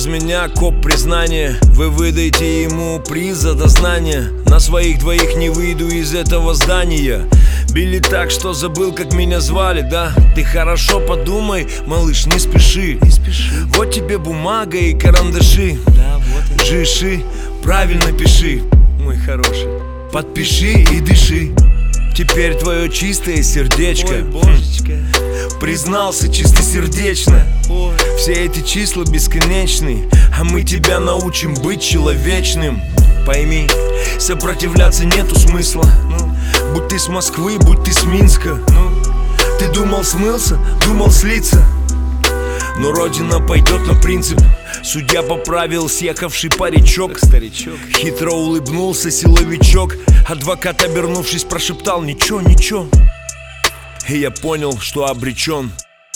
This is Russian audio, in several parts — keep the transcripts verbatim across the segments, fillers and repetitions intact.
из меня коп признания. Вы выдайте ему приз за дознание. На своих двоих не выйду из этого здания. Били так, что забыл, как меня звали, да? Ты хорошо подумай, малыш, не спеши, не спеши. Вот тебе бумага и карандаши, да, вот и жиши, правильно пиши, мой хороший. Подпиши и дыши. Теперь твое чистое сердечко, ой, божечка, признался чистосердечно. Ой. Все эти числа бесконечны, а мы тебя научим быть человечным. Пойми, сопротивляться нету смысла. Ну, будь ты с Москвы, будь ты с Минска. Ну, ты думал смылся, думал слиться. Но родина пойдет на принцип. Судья поправил съехавший паричок. Старичок. Хитро улыбнулся силовичок. Адвокат, обернувшись, прошептал: ничего, ничего. И я понял, что обречен.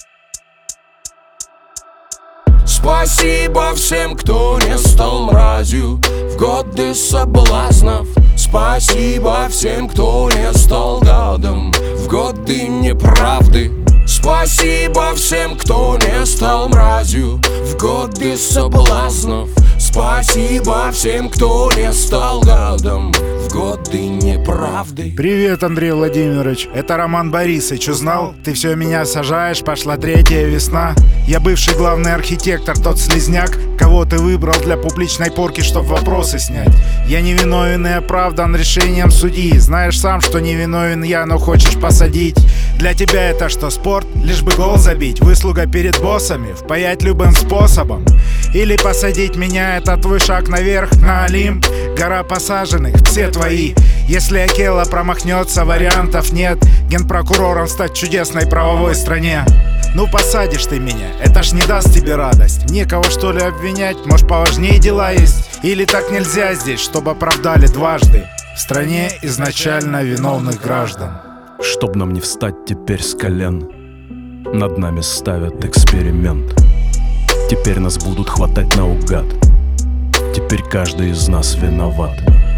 Спасибо всем, кто не стал мразью в годы соблазнов. Спасибо всем, кто не стал гадом в годы неправды. Спасибо всем, кто не стал мразью в годы соблазнов. Спасибо всем, кто не стал гадом в годы неправды. Привет, Андрей Владимирович, это Роман Борисович. Узнал? Ты все меня сажаешь, пошла третья весна. Я бывший главный архитектор, тот слизняк, кого ты выбрал для публичной порки, чтоб вопросы снять. Я невиновен и оправдан решением судьи. Знаешь сам, что невиновен я, но хочешь посадить. Для тебя это что, спорт? Лишь бы гол забить, выслуга перед боссами, впаять любым способом. Или посадить меня, это твой шаг наверх, на Олимп. Гора посаженных, все твои. Если Акела промахнется, вариантов нет. Генпрокурором стать в чудесной правовой стране. Ну посадишь ты меня, это ж не даст тебе радость. Некого что ли обвинять, может поважнее дела есть. Или так нельзя здесь, чтобы оправдали дважды в стране изначально виновных граждан. Чтоб нам не встать теперь с колен, над нами ставят эксперимент. Теперь нас будут хватать наугад. Теперь каждый из нас виноват.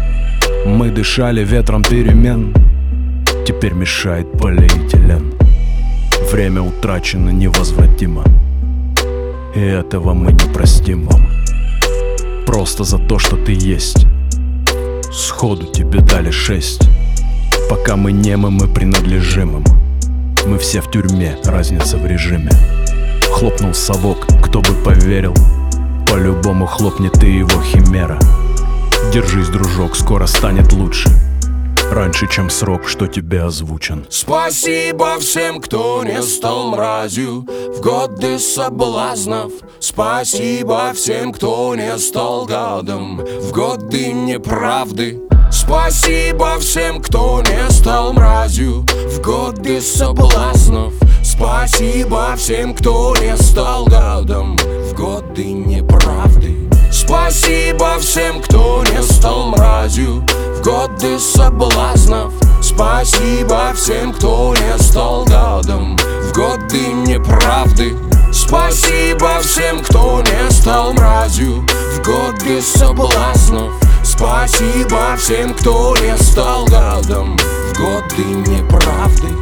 Мы дышали ветром перемен, теперь мешает полиэтилен. Время утрачено невозвратимо, и этого мы не простим вам. Просто за то, что ты есть. Сходу тебе дали шесть. Пока мы немы, мы принадлежим им. Мы все в тюрьме, разница в режиме. Хлопнул совок, кто бы поверил. По-любому хлопнет ты его химера. Держись, дружок, скоро станет лучше. Раньше, чем срок, что тебе озвучен. Спасибо всем, кто не стал мразью в годы соблазнов. Спасибо всем, кто не стал гадом в годы неправды. Спасибо всем, кто не стал мразью в годы соблазнов. Спасибо всем, кто не стал гадом в годы неправды. Спасибо всем, кто не стал мразью в годы соблазнов. Спасибо всем, кто не стал гадом в годы неправды. Спасибо всем, кто не стал мразью в годы соблазнов. Спасибо всем, кто не стал гадом в годы неправды.